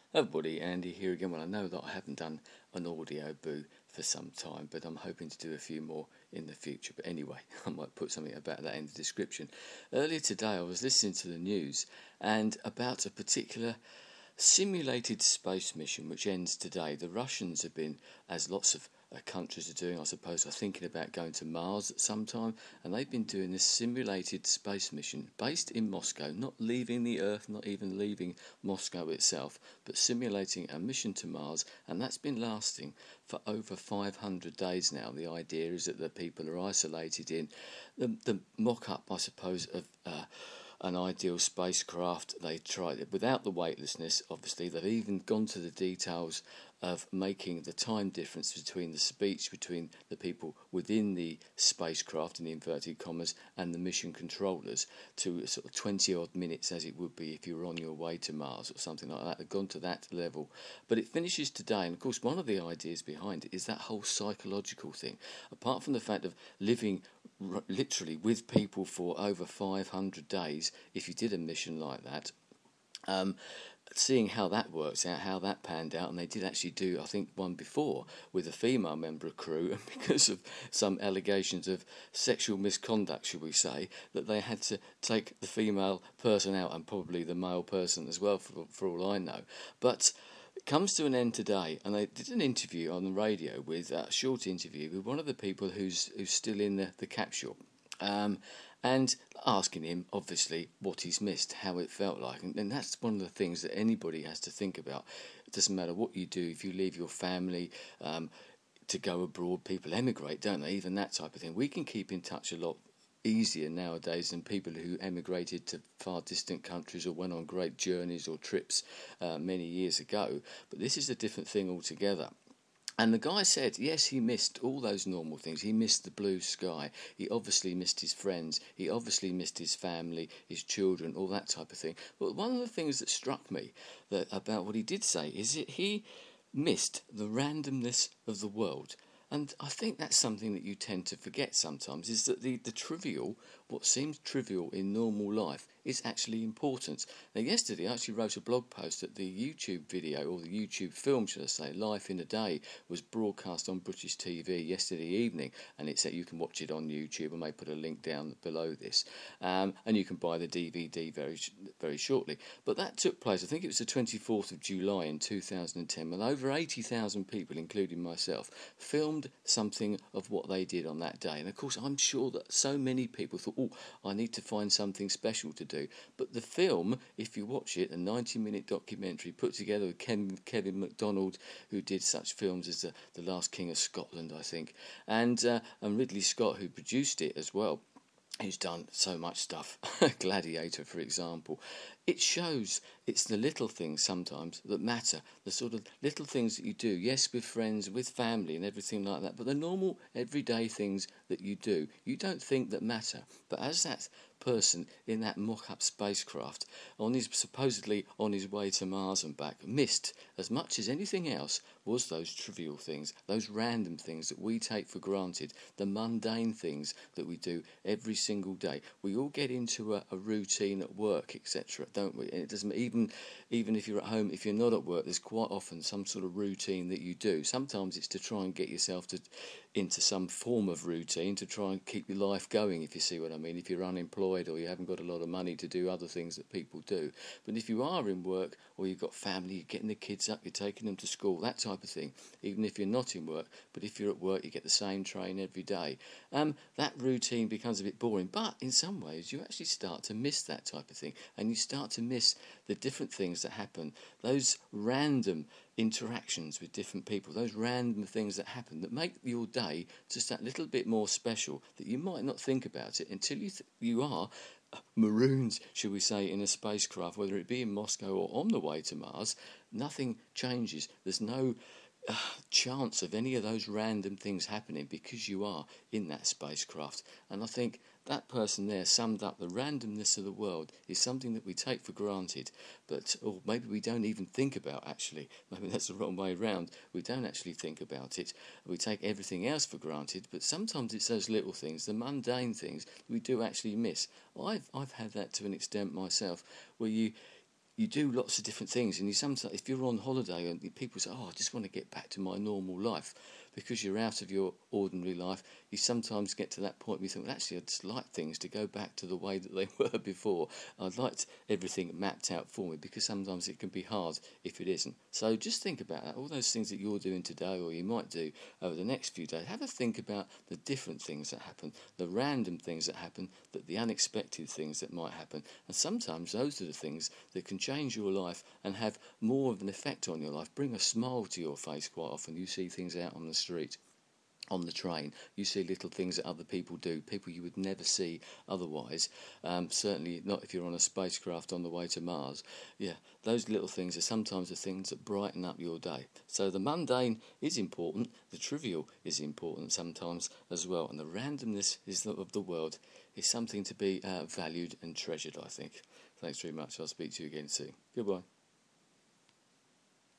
Everybody, Andy here again. Well, I know that I haven't done an audio boo for some time, but I'm hoping to do a few more in the future. But anyway, I might put something about that in the description. Earlier today, I was listening to the news and about a particular simulated space mission which ends today. The Russians have been, as lots of countries are doing, I suppose, are thinking about going to Mars at some time, and they've been doing this simulated space mission based in Moscow, not leaving the Earth, not even leaving Moscow itself, but simulating a mission to Mars, and that's been lasting for over 500 days now. The idea is that the people are isolated in the mock-up, I suppose, of an ideal spacecraft. They tried it without the weightlessness, obviously. They've even gone to the details of making the time difference between the speech between the people within the spacecraft, in the inverted commas, and the mission controllers to sort of 20 odd minutes, as it would be if you were on your way to Mars or something like that. They've gone to that level. But it finishes today, and of course one of the ideas behind it is that whole psychological thing. Apart from the fact of living literally with people for over 500 days, if you did a mission like that, seeing how that works out, how that panned out, and they did actually do, I think, one before with a female member of crew, and because of some allegations of sexual misconduct, shall we say, that they had to take the female person out and probably the male person as well, for all I know. But it comes to an end today, and they did an interview on the radio, with a short interview with one of the people who's still in the capsule, and asking him, obviously, what he's missed, how it felt like. And that's one of the things that anybody has to think about. It doesn't matter what you do, if you leave your family to go abroad, people emigrate, don't they? Even that type of thing. We can keep in touch a lot easier nowadays than people who emigrated to far distant countries or went on great journeys or trips many years ago. But this is a different thing altogether. And the guy said, yes, he missed all those normal things. He missed the blue sky. He obviously missed his friends. He obviously missed his family, his children, all that type of thing. But one of the things that struck me about what he did say is that he missed the randomness of the world. And I think that's something that you tend to forget sometimes, is that the trivial, what seems trivial in normal life, is actually important. Now, yesterday I actually wrote a blog post that the YouTube video, or the YouTube film, should I say, Life in a Day, was broadcast on British TV yesterday evening, and it said you can watch it on YouTube. I may put a link down below this, and you can buy the DVD very shortly. But that took place, I think it was the 24th of July in 2010, when over 80,000 people, including myself, filmed something of what they did on that day. And of course, I'm sure that so many people thought, oh, I need to find something special to do. But the film, if you watch it, a 90-minute documentary put together with Kevin MacDonald, who did such films as the Last King of Scotland, I think, and Ridley Scott, who produced it as well, who's done so much stuff, Gladiator, for example. It shows it's the little things sometimes that matter, the sort of little things that you do, yes, with friends, with family and everything like that, but the normal, everyday things that you do, you don't think that matter. But as that person in that mock-up spacecraft, supposedly on his way to Mars and back, missed as much as anything else was those trivial things, those random things that we take for granted, the mundane things that we do every single day. We all get into a routine at work, etc., don't we? And it doesn't even if you're at home, if you're not at work, there's quite often some sort of routine that you do. Sometimes it's to try and get yourself into some form of routine to try and keep your life going, if you see what I mean, if you're unemployed or you haven't got a lot of money to do other things that people do. But if you are in work, or you've got family, you're getting the kids up, you're taking them to school, that type of thing, even if you're not in work, but if you're at work, you get the same train every day, that routine becomes a bit boring. But in some ways, you actually start to miss that type of thing, and you start to miss the different things that happen, those random interactions with different people, those random things that happen that make your day just that little bit more special, that you might not think about it until you are marooned, shall we say, in a spacecraft, whether it be in Moscow or on the way to Mars. Nothing changes. There's no chance of any of those random things happening because you are in that spacecraft. And I think that person there summed up the randomness of the world is something that we take for granted, or maybe we don't even think about, actually. Maybe that's the wrong way around. We don't actually think about it. We take everything else for granted, but sometimes it's those little things, the mundane things, we do actually miss. I've had that to an extent myself, where you do lots of different things, and you sometimes, if you're on holiday and people say, "Oh, I just want to get back to my normal life," because you're out of your ordinary life, you sometimes get to that point where you think, well, actually, I'd just like things to go back to the way that they were before. I'd like everything mapped out for me, because sometimes it can be hard if it isn't. So just think about that. All those things that you're doing today, or you might do over the next few days, have a think about the different things that happen, the random things that happen, the unexpected things that might happen. And sometimes those are the things that can change your life and have more of an effect on your life, bring a smile to your face. Quite often you see things out on the street, on the train, you see little things that other people do, people you would never see otherwise, certainly not if you're on a spacecraft on the way to Mars. Yeah, those little things are sometimes the things that brighten up your day. So the mundane is important, the trivial is important sometimes as well, and the randomness of the world is something to be valued and treasured, I think. Thanks very much. I'll speak to you again soon. Goodbye.